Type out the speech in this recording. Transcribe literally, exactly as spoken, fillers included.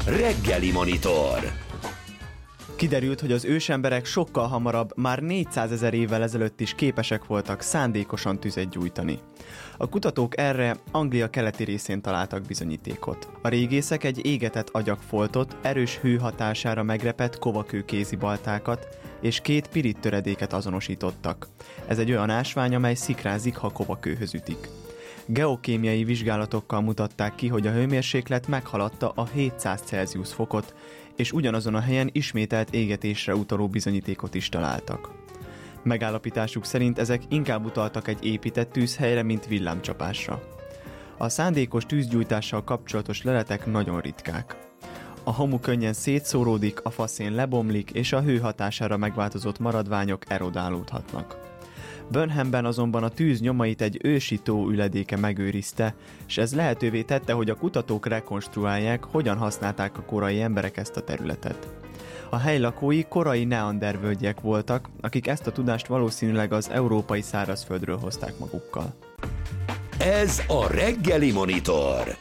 Reggeli Monitor. Kiderült, hogy az ősemberek sokkal hamarabb, már négyszázezer évvel ezelőtt is képesek voltak szándékosan tüzet gyújtani. A kutatók erre Anglia keleti részén találtak bizonyítékot. A régészek egy égetett agyagfoltot, erős hő hatására megrepett kovakő kézibaltákat és két pirit töredéket azonosítottak. Ez egy olyan ásvány, amely szikrázik, ha kovakőhöz ütik. Geokémiai vizsgálatokkal mutatták ki, hogy a hőmérséklet meghaladta a hétszáz Celsius fokot, és ugyanazon a helyen ismételt égetésre utaló bizonyítékot is találtak. Megállapításuk szerint ezek inkább utaltak egy épített tűzhelyre, mint villámcsapásra. A szándékos tűzgyújtással kapcsolatos leletek nagyon ritkák. A hamu könnyen szétszóródik, a faszén lebomlik, és a hő hatására megváltozott maradványok erodálódhatnak. Burnhamben azonban a tűz nyomait egy ősi tó üledéke megőrizte, és ez lehetővé tette, hogy a kutatók rekonstruálják, hogyan használták a korai emberek ezt a területet. A hely lakói korai neandervölgyek voltak, akik ezt a tudást valószínűleg az európai szárazföldről hozták magukkal. Ez a Reggeli Monitor.